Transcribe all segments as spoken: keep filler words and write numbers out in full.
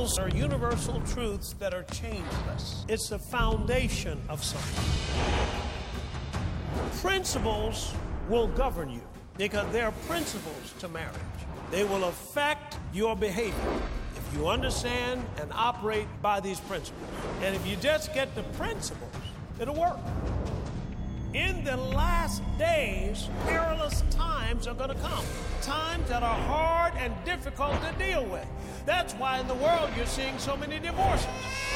Principles are universal truths that are changeless. It's the foundation of something. Principles will govern you because there are principles to marriage. They will affect your behavior if you understand and operate by these principles. And if you just get the principles, it'll work. In the last days, perilous times are going to come. Times that are hard and difficult to deal with. That's why in the world you're seeing so many divorces.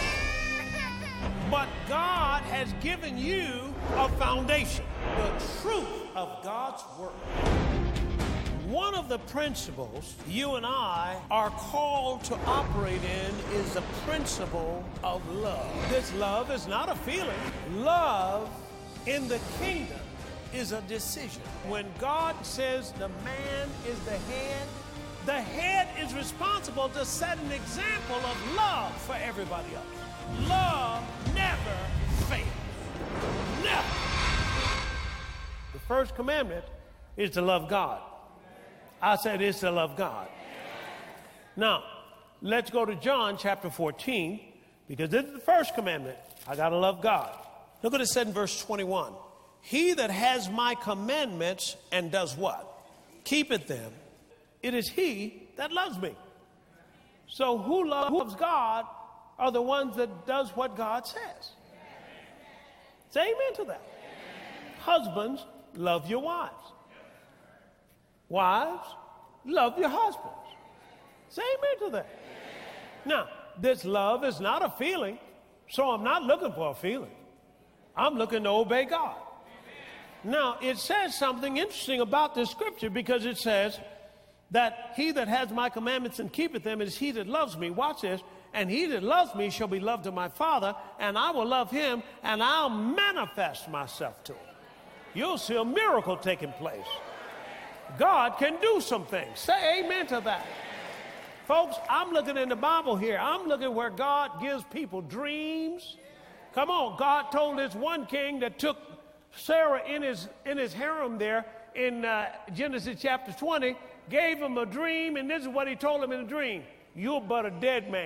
But God has given you a foundation, the truth of God's word. One of the principles you and I are called to operate in is the principle of love. This love is not a feeling. Love in the kingdom is a decision. When God says the man is the head, the head is responsible to set an example of love for everybody else. Love never fails. Never. The first commandment is to love God. I said it's to love God. Now, let's go to John chapter fourteen, because this is the first commandment. I got to love God. Look what it said in verse twenty-one. He that has my commandments and does what? Keepeth them. It is he that loves me. So who loves God are the ones that does what God says. Say amen to that. Husbands, love your wives. Wives, love your husbands. Say amen to that. Now, this love is not a feeling, so I'm not looking for a feeling. I'm looking to obey God. Now, it says something interesting about this scripture, because it says that he that has my commandments and keepeth them is he that loves me. Watch this. And he that loves me shall be loved of my Father, and I will love him, and I'll manifest myself to him. You'll see a miracle taking place. God can do some things. Say amen to that. Folks, I'm looking in the Bible here. I'm looking where God gives people dreams. Come on, God told this one king that took Sarah in his in his harem there in uh, Genesis chapter twenty, gave him a dream, and this is what he told him in the dream. You're but a dead man.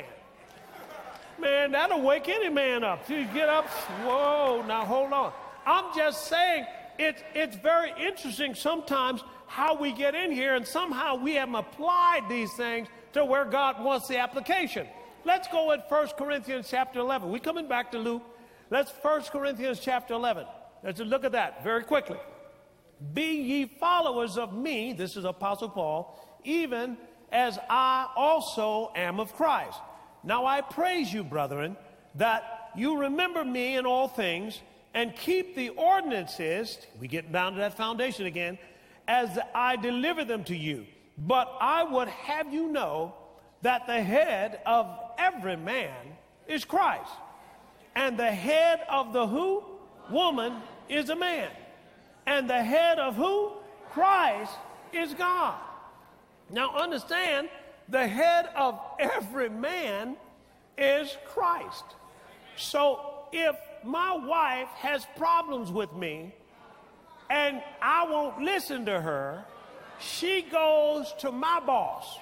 Man, that'll wake any man up. You get up, whoa, now hold on. I'm just saying, it's, it's very interesting sometimes how we get in here, and somehow we haven't applied these things to where God wants the application. Let's go at First Corinthians chapter eleven. We're coming back to Luke. Let's First Corinthians chapter eleven. Let's look at that very quickly. Be ye followers of me, this is Apostle Paul, even as I also am of Christ. Now I praise you, brethren, that you remember me in all things and keep the ordinances, we get down to that foundation again, as I deliver them to you. But I would have you know that the head of every man is Christ. And the head of the who? Woman is a man. And the head of who? Christ is God. Now understand, the head of every man is Christ. So if my wife has problems with me and I won't listen to her, she goes to my boss.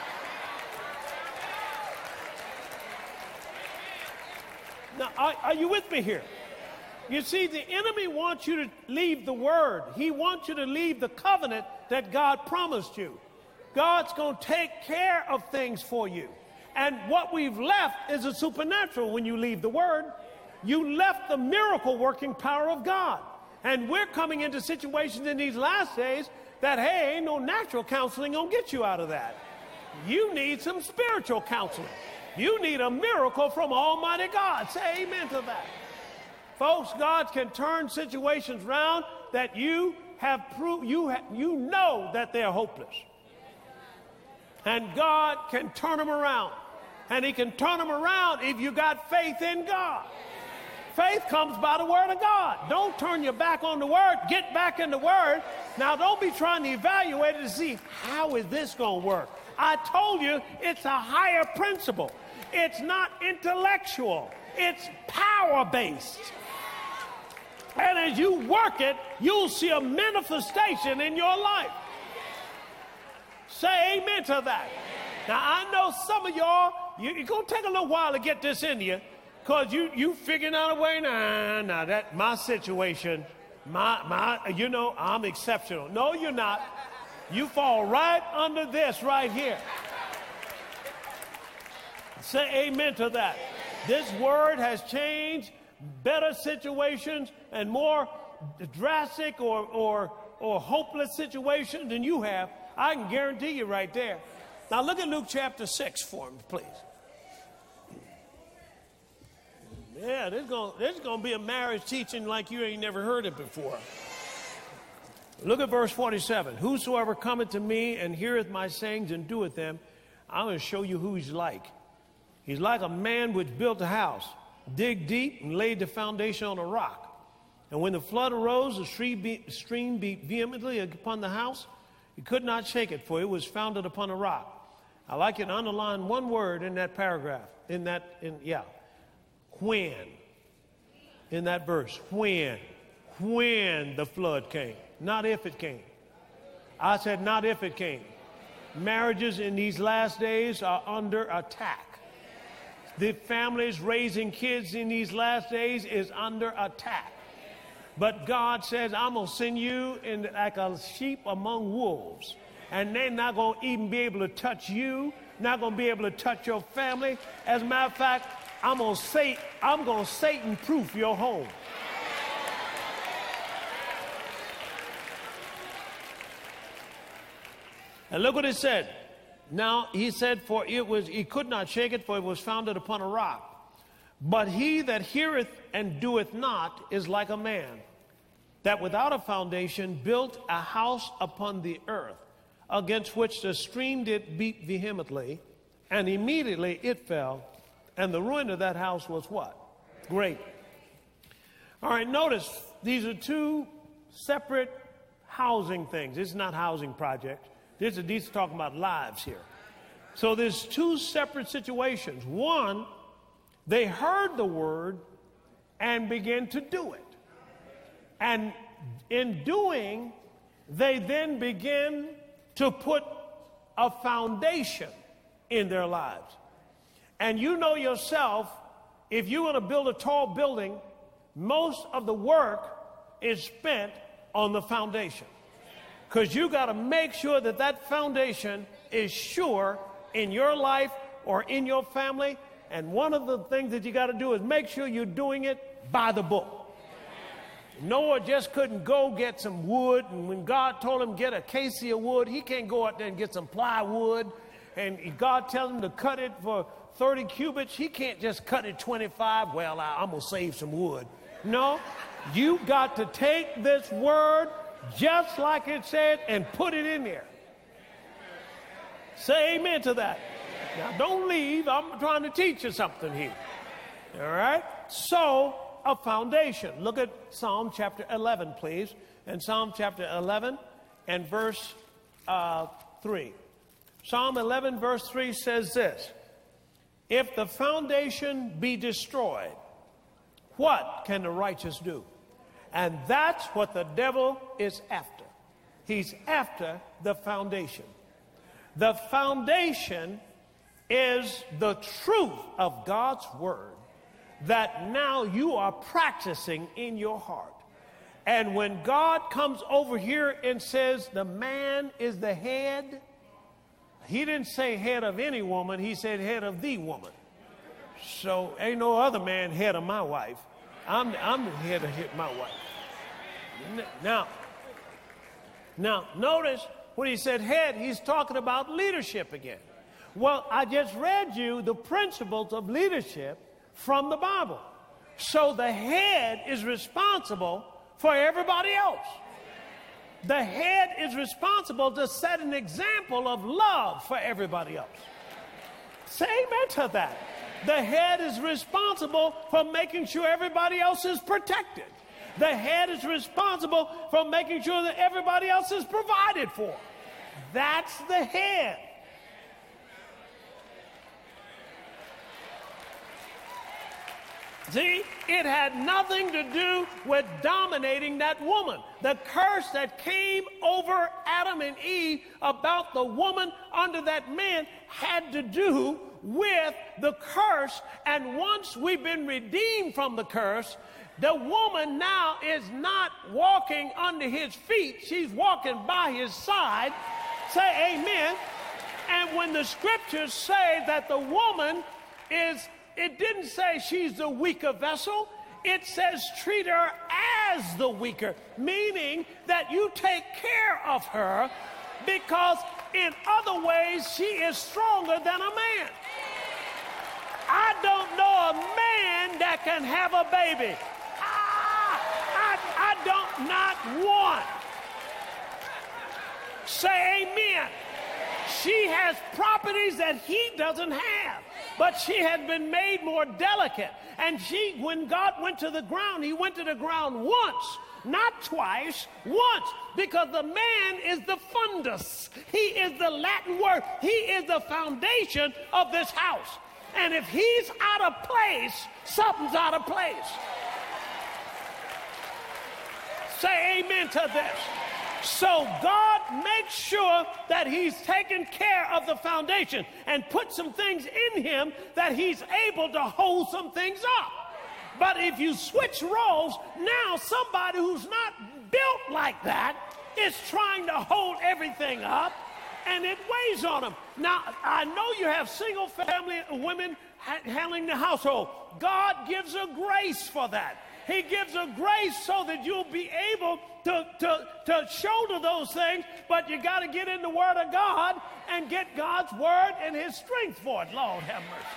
Now, are, are you with me here? You see, the enemy wants you to leave the word. He wants you to leave the covenant that God promised you. God's going to take care of things for you. And what we've left is a supernatural when you leave the word. You left the miracle working power of God. And we're coming into situations in these last days that, hey, ain't no natural counseling going to get you out of that. You need some spiritual counseling. You need a miracle from Almighty God. Say amen to that. Folks, God can turn situations around that you have proved, you, ha- you know that they're hopeless. And God can turn them around. And he can turn them around if you got faith in God. Faith comes by the word of God. Don't turn your back on the word. Get back in the word. Now, don't be trying to evaluate it to see, how is this going to work? I told you it's a higher principle. It's not intellectual. It's power-based. And as you work it, you'll see a manifestation in your life. Say amen to that. Now, I know some of y'all, you, it's going to take a little while to get this in you because you, you figuring out a way. Nah, nah, that my situation, my, my, you know, I'm exceptional. No, you're not. You fall right under this right here. Say amen to that. This word has changed better situations and more drastic or, or, or hopeless situations than you have. I can guarantee you right there. Now look at Luke chapter six for me, please. Yeah, there's going there's going to be a marriage teaching like you ain't never heard it before. Look at verse forty-seven. Whosoever cometh to me and heareth my sayings and doeth them, I'm going to show you who he's like. He's like a man which built a house, digged deep, and laid the foundation on a rock. And when the flood arose, the stream beat, stream beat vehemently upon the house. He could not shake it, for it was founded upon a rock. I like it to underline one word in that paragraph, in that, in, yeah, when, in that verse, when, when the flood came, not if it came. I said not if it came. Marriages in these last days are under attack. The families raising kids in these last days is under attack. But God says, I'm going to send you in like a sheep among wolves. And they're not going to even be able to touch you, not going to be able to touch your family. As a matter of fact, I'm going to say, I'm going to Satan-proof your home. And look what it said. Now, he said, for it was, he could not shake it, for it was founded upon a rock. But he that heareth and doeth not is like a man that without a foundation built a house upon the earth, against which the stream did beat vehemently, and immediately it fell, and the ruin of that house was what? Great. All right, notice these are two separate housing things. This is not housing projects. This is, these are talking about lives here. So there's two separate situations. One, they heard the word and began to do it. And in doing, they then begin to put a foundation in their lives. And you know yourself, if you're going to build a tall building, most of the work is spent on the foundation. Because you got to make sure that that foundation is sure in your life or in your family. And one of the things that you got to do is make sure you're doing it by the book. Noah just couldn't go get some wood, and when God told him get a acacia wood, he can't go out there and get some plywood, and God tells him to cut it for thirty cubits, he can't just cut it twenty-five. Well, I, I'm going to save some wood. No, you got to take this word just like it said and put it in there. Say amen to that. Now, don't leave. I'm trying to teach you something here. All right? So, a foundation. Look at Psalm chapter eleven, please. And Psalm chapter eleven and verse uh, three. Psalm eleven, verse three says this. If the foundation be destroyed, what can the righteous do? And that's what the devil is after. He's after the foundation. The foundation is the truth of God's word that now you are practicing in your heart. And when God comes over here and says the man is the head, he didn't say head of any woman, he said head of the woman. So ain't no other man head of my wife. I'm, I'm the head of my wife. Now, now, notice when he said head, he's talking about leadership again. Well, I just read you the principles of leadership from the Bible. So the head is responsible for everybody else. The head is responsible to set an example of love for everybody else. Say amen to that. The head is responsible for making sure everybody else is protected. The head is responsible for making sure that everybody else is provided for. That's the head. See, it had nothing to do with dominating that woman. The curse that came over Adam and Eve about the woman under that man had to do with the curse, and once we've been redeemed from the curse, the woman now is not walking under his feet. She's walking by his side. Say amen. And when the scriptures say that the woman is, it didn't say she's the weaker vessel. It says treat her as the weaker, meaning that you take care of her, because in other ways she is stronger than a man. I don't know a man that can have a baby. Ah, I, I don't not want. Say amen. She has properties that he doesn't have, but she has been made more delicate. And she, when God went to the ground, he went to the ground once, not twice, once, because the man is the fundus. He is the Latin word. He is the foundation of this house. And if he's out of place, something's out of place. Say amen to this. So God makes sure that he's taken care of the foundation and put some things in him that he's able to hold some things up. But if you switch roles, now somebody who's not built like that is trying to hold everything up, and it weighs on them. Now, I know you have single family women ha- handling the household. God gives a grace for that. He gives a grace so that you'll be able to, to, to shoulder those things, but you got to get in the Word of God and get God's Word and his strength for it. Lord have mercy.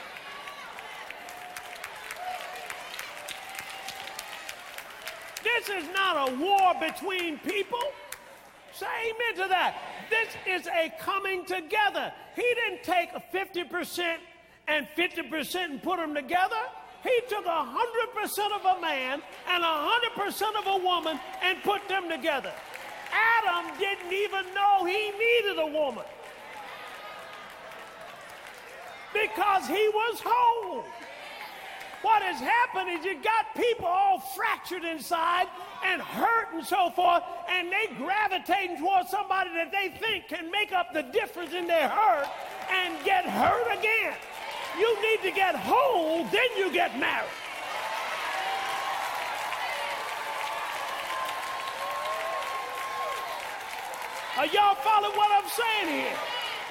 This is not a war between people. Say amen to that. This is a coming together. He didn't take a fifty percent and fifty percent and put them together. He took one hundred percent of a man and one hundred percent of a woman and put them together. Adam didn't even know he needed a woman because he was whole. What has happened is you got people all fractured inside and hurt and so forth, and they gravitating towards somebody that they think can make up the difference in their hurt and get hurt again. You need to get whole, then you get married. Are y'all following what I'm saying here?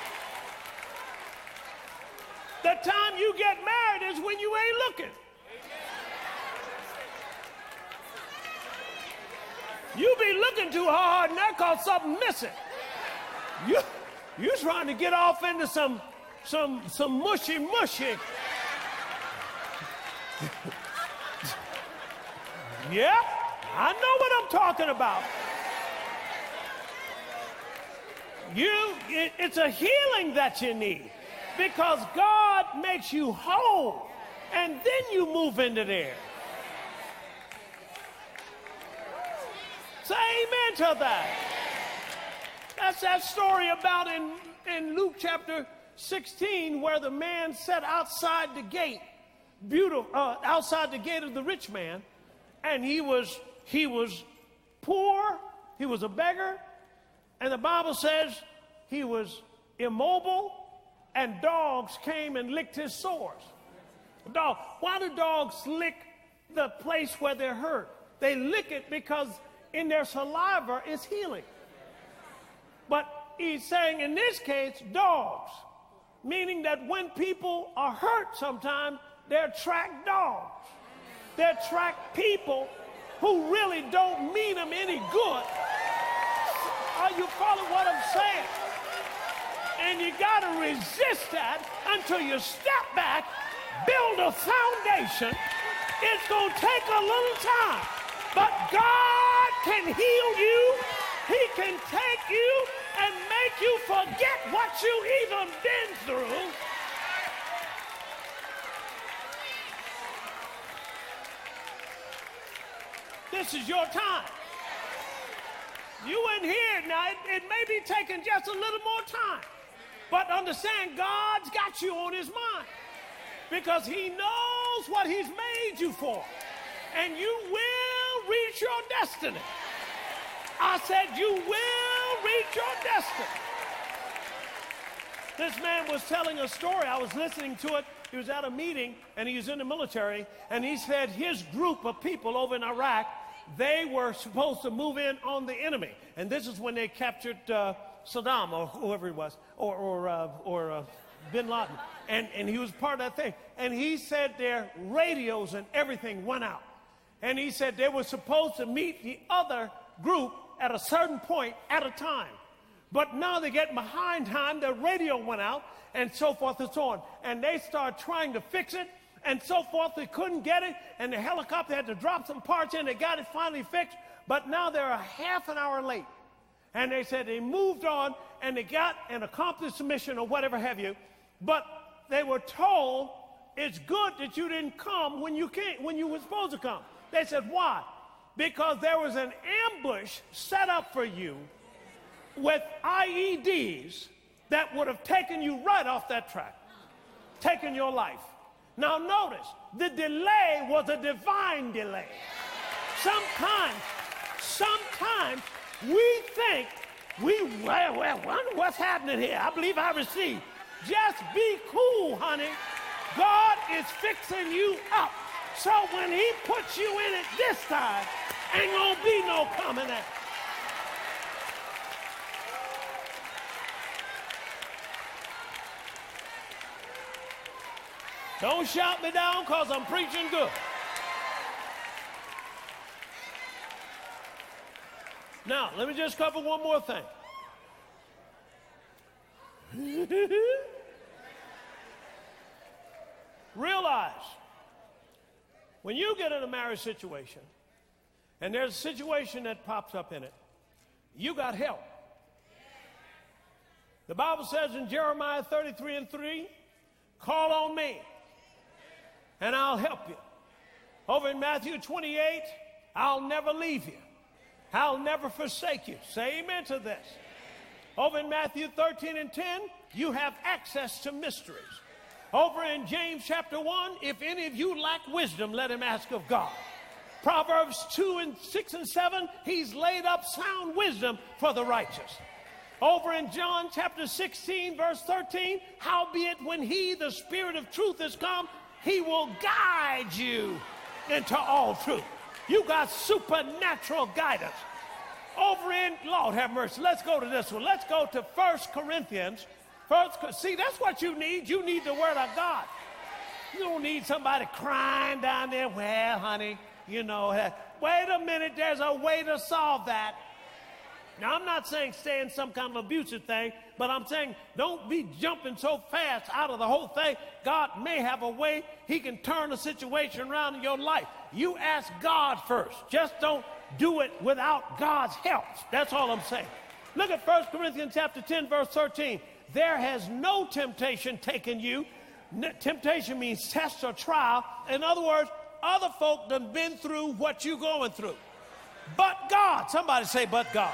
The time you get married is when you ain't looking. You be looking too hard and that cause something missing. You, you trying to get off into some Some some mushy mushy. Yeah, I know what I'm talking about. You, it, it's a healing that you need because God makes you whole, and then you move into there. Say amen to that. That's that story about in, in Luke chapter sixteen, where the man sat outside the gate, beautiful, uh, outside the gate of the rich man, and he was he was poor, he was a beggar, and the Bible says he was immobile, and dogs came and licked his sores. Dog, why do dogs lick the place where they're hurt? They lick it because in their saliva is healing. But he's saying in this case, dogs. Meaning that when people are hurt sometimes, they attract dogs. They attract people who really don't mean them any good. Are you following what I'm saying? And you got to resist that until you step back, build a foundation. It's going to take a little time. But God can heal you. He can take you and make you forget what you even been through. This is your time. You in here now, it, it may be taking just a little more time, but understand God's got you on his mind because he knows what he's made you for, and you will reach your destiny. I said you will reach your destiny. This man was telling a story. I was listening to it. He was at a meeting, and he was in the military, and he said his group of people over in Iraq, they were supposed to move in on the enemy. And this is when they captured uh, Saddam or whoever he was, or, or, uh, or uh, bin Laden. And, and he was part of that thing. And he said their radios and everything went out. And he said they were supposed to meet the other group at a certain point at a time. But now they're getting behind time. The radio went out and so forth and so on. And they started trying to fix it and so forth. They couldn't get it. And the helicopter had to drop some parts in. They got it finally fixed. But now they're a half an hour late. And they said they moved on and they got and accomplished the mission or whatever have you. But they were told it's good that you didn't come when you came, when you were supposed to come. They said, why? Because there was an ambush set up for you with I E Ds that would have taken you right off that track, taken your life. Now notice, the delay was a divine delay. Sometimes, sometimes we think, we, well, well, wonder what's happening here. I believe I received. Just be cool, honey. God is fixing you up. So when he puts you in it this time, ain't gonna be no coming out. Don't shout me down because I'm preaching good. Now, let me just cover one more thing. Realize, when you get in a marriage situation, and there's a situation that pops up in it, you got help. The Bible says in Jeremiah thirty-three and three, call on me, and I'll help you. Over in Matthew twenty-eight, I'll never leave you. I'll never forsake you. Say amen to this. Over in Matthew thirteen and ten, you have access to mysteries. Over in James chapter one, if any of you lack wisdom, let him ask of God. Proverbs two and six and seven, he's laid up sound wisdom for the righteous. Over in John chapter sixteen, verse thirteen, howbeit when he, the Spirit of truth, is come, he will guide you into all truth. You got supernatural guidance. Over in, Lord have mercy, let's go to this one. Let's go to First Corinthians. First, see, that's what you need. You need the Word of God. You don't need somebody crying down there, well, honey, you know, wait a minute, there's a way to solve that. Now, I'm not saying stay in some kind of abusive thing, but I'm saying don't be jumping so fast out of the whole thing. God may have a way he can turn the situation around in your life. You ask God first. Just don't do it without God's help. That's all I'm saying. Look at First Corinthians chapter ten, verse thirteen. There has no temptation taken you. N- temptation means test or trial. In other words, other folk done been through what you going through. But God, somebody say, but God,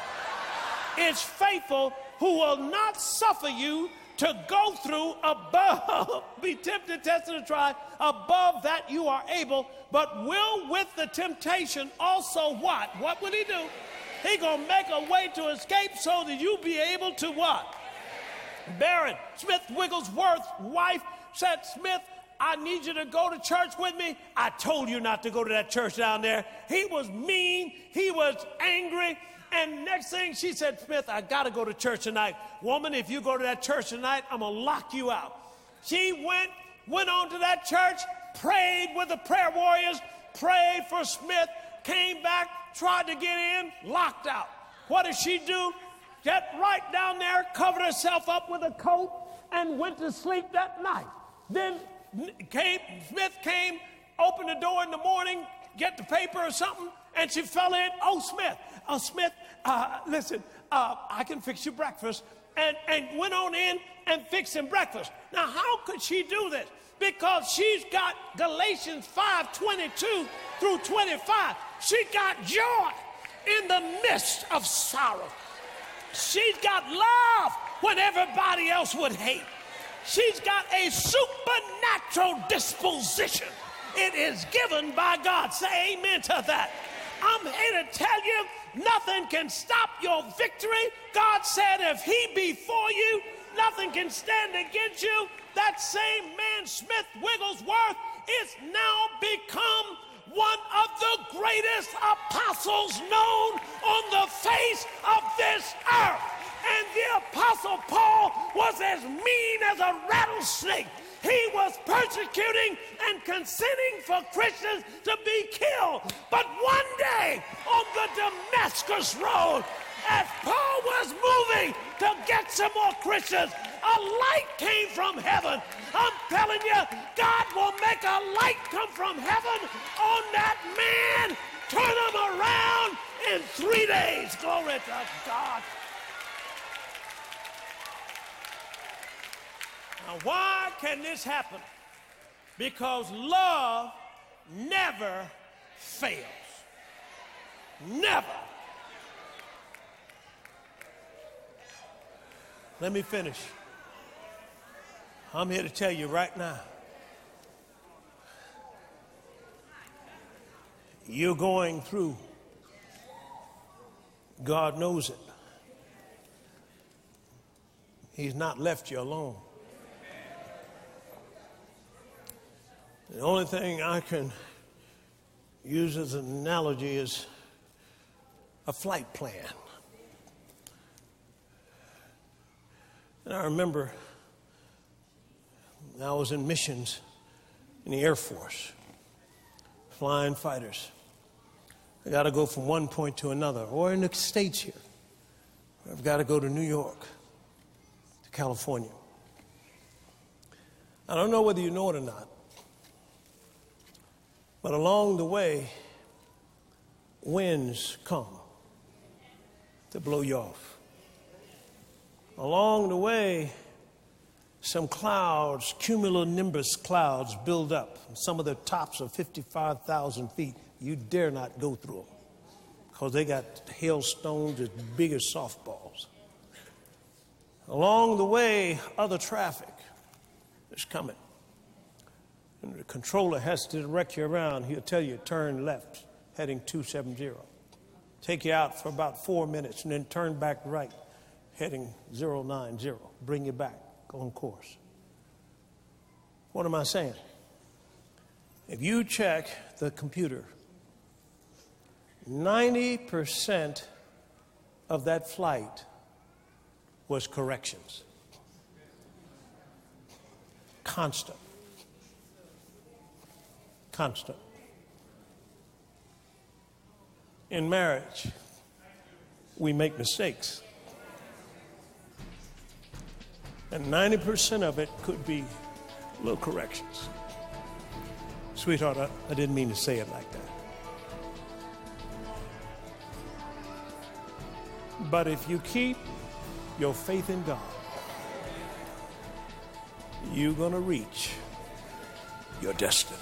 is faithful, who will not suffer you to go through above, be tempted, tested, and tried, above that you are able, but will with the temptation also what? What will he do? He gonna make a way to escape so that you be able to what? Barron, Smith Wigglesworth's wife said, Smith, I need you to go to church with me. I told you not to go to that church down there. He was mean. He was angry. And next thing she said, Smith, I got to go to church tonight. Woman, if you go to that church tonight, I'm going to lock you out. She went, went on to that church, prayed with the prayer warriors, prayed for Smith, came back, tried to get in, locked out. What did she do? Get right down there, covered herself up with a coat, and went to sleep that night. Then came, Smith came, opened the door in the morning, get the paper or something, and she fell in. Oh, Smith, oh, Smith, uh, listen, uh, I can fix you breakfast. And, and went on in and fixed him breakfast. Now, how could she do this? Because she's got Galatians five, twenty-two through twenty-five. She got joy in the midst of sorrow. She's got love when everybody else would hate. She's got a supernatural disposition. It is given by God. Say amen to that. I'm here to tell you, nothing can stop your victory. God said if he be for you, nothing can stand against you. That same man, Smith Wigglesworth, is now become one of the greatest apostles known on the face of this earth. And the Apostle Paul was as mean as a rattlesnake. He was persecuting and consenting for Christians to be killed. But one day on the Damascus Road, as Paul was moving to get some more Christians, a light came from heaven. I'm telling you, God will make a light come from heaven on that man, turn him around in three days. Glory to God. Now, why can this happen? Because love never fails. Never. Let me finish. I'm here to tell you right now. You're going through. God knows it. He's not left you alone. The only thing I can use as an analogy is a flight plan. And I remember I was in missions in the Air Force, flying fighters. I got to go from one point to another, or in the States here. I've got to go to New York, to California. I don't know whether you know it or not, but along the way, winds come to blow you off. Along the way, some clouds, cumulonimbus clouds, build up. Some of the tops are fifty-five thousand feet. You dare not go through them because they got hailstones as big as softballs. Along the way, other traffic is coming. And the controller has to direct you around. He'll tell you, turn left, heading two seventy. Take you out for about four minutes and then turn back right, heading zero nine zero. Bring you back on course. What am I saying? If you check the computer, ninety percent of that flight was corrections. Constant. Constant. In marriage, we make mistakes. And ninety percent of it could be little corrections. Sweetheart, I, I didn't mean to say it like that. But if you keep your faith in God, you're going to reach your destiny.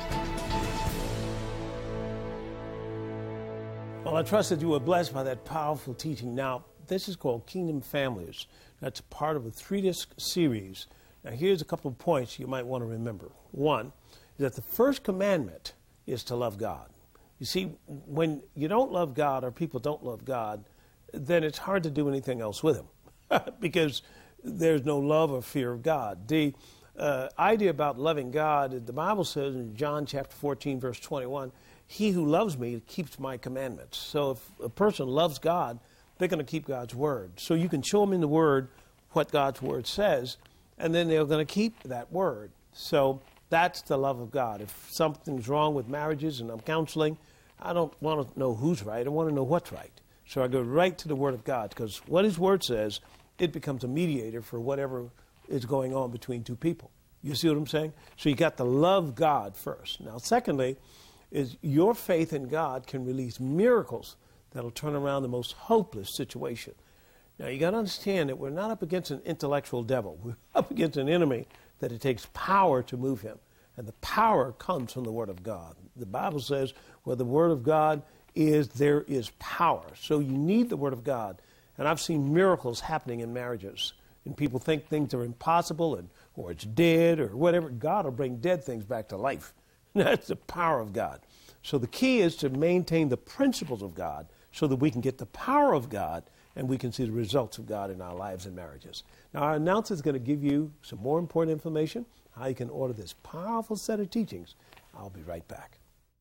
Well, I trust that you were blessed by that powerful teaching. Now, this is called Kingdom Families. That's part of a three-disc series. Now, here's a couple of points you might want to remember. One is that the first commandment is to love God. You see, when you don't love God or people don't love God, then it's hard to do anything else with Him because there's no love or fear of God. The uh, idea about loving God, the Bible says in John chapter fourteen, verse twenty-one, he who loves me keeps my commandments. So if a person loves God, they're going to keep God's word. So you can show them in the word what God's word says, and then they're going to keep that word. So that's the love of God. If something's wrong with marriages and I'm counseling, I don't want to know who's right. I want to know what's right. So I go right to the word of God, because what his word says, it becomes a mediator for whatever is going on between two people. You see what I'm saying? So you got to love God first. Now, secondly, is your faith in God can release miracles that'll turn around the most hopeless situation. Now, you got to understand that we're not up against an intellectual devil. We're up against an enemy that it takes power to move him. And the power comes from the Word of God. The Bible says where the Word of God is, there is power. So you need the Word of God. And I've seen miracles happening in marriages. And people think things are impossible and or it's dead or whatever. God will bring dead things back to life. That's the power of God. So the key is to maintain the principles of God so that we can get the power of God and we can see the results of God in our lives and marriages. Now, our announcer is going to give you some more important information, how you can order this powerful set of teachings. I'll be right back.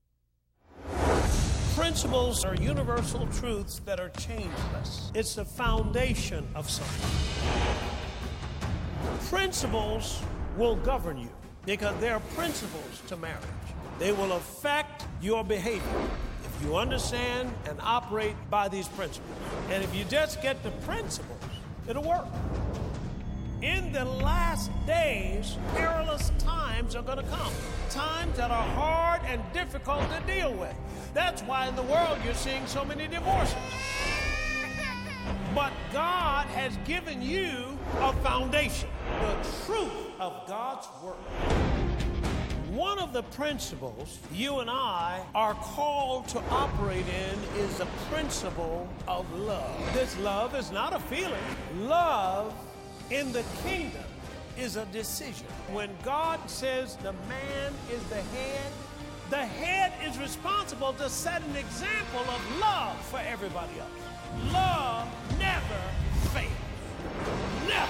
Principles are universal truths that are changeless. It's the foundation of something. Principles will govern you because there are principles to marriage. They will affect your behavior if you understand and operate by these principles. And if you just get the principles, it'll work. In the last days, perilous times are going to come. Times that are hard and difficult to deal with. That's why in the world you're seeing so many divorces. But God has given you a foundation, the truth of God's Word. One of the principles you and I are called to operate in is the principle of love. This love is not a feeling. Love in the kingdom is a decision. When God says the man is the head, the head is responsible to set an example of love for everybody else. Love never fails. Never.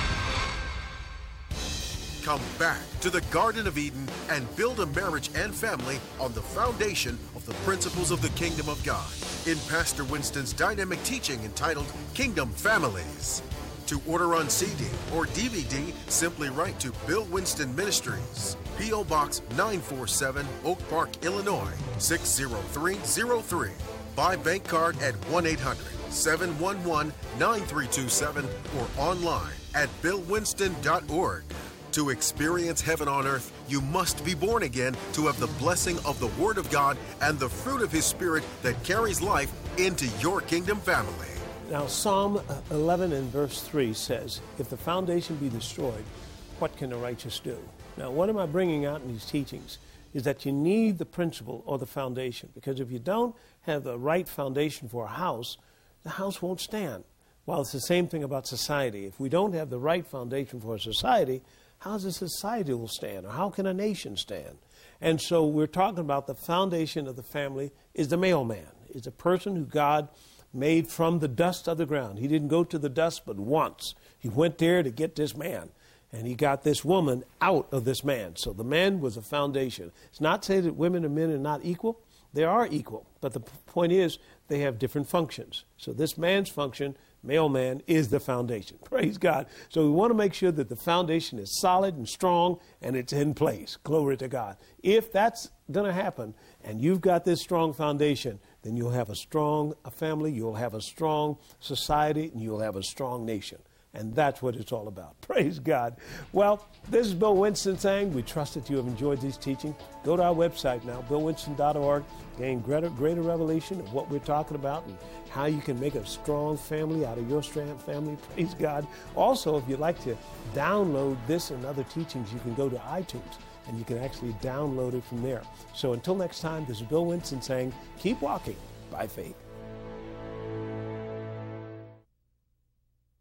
Come back to the Garden of Eden and build a marriage and family on the foundation of the principles of the Kingdom of God in Pastor Winston's dynamic teaching entitled Kingdom Families. To order on C D or D V D, simply write to Bill Winston Ministries, P O Box nine forty-seven, Oak Park, Illinois, six zero three zero three. Buy bank card at one eight hundred, seven one one, nine three two seven or online at bill winston dot org. To experience heaven on earth, you must be born again to have the blessing of the Word of God and the fruit of His Spirit that carries life into your kingdom family. Now, Psalm eleven and verse three says, if the foundation be destroyed, what can the righteous do? Now, what am I bringing out in these teachings is that you need the principle or the foundation, because if you don't have the right foundation for a house, the house won't stand. Well, it's the same thing about society. If we don't have the right foundation for a society, how's a society will stand, or how can a nation stand? And so we're talking about the foundation of the family is the male man, is a person who God made from the dust of the ground. He didn't go to the dust but once. He went there to get this man, and he got this woman out of this man. So the man was a foundation. It's not to say that women and men are not equal. They are equal, but the point is they have different functions. So this man's function, male man, is the foundation. Praise God. So we want to make sure that the foundation is solid and strong and it's in place. Glory to God. If that's going to happen and you've got this strong foundation, then you'll have a strong family, you'll have a strong society, and you'll have a strong nation. And that's what it's all about. Praise God. Well, this is Bill Winston saying, we trust that you have enjoyed these teachings. Go to our website now, bill winston dot org. Gain greater, greater revelation of what we're talking about and how you can make a strong family out of your strong family. Praise God. Also, if you'd like to download this and other teachings, you can go to iTunes and you can actually download it from there. So until next time, this is Bill Winston saying, keep walking by faith.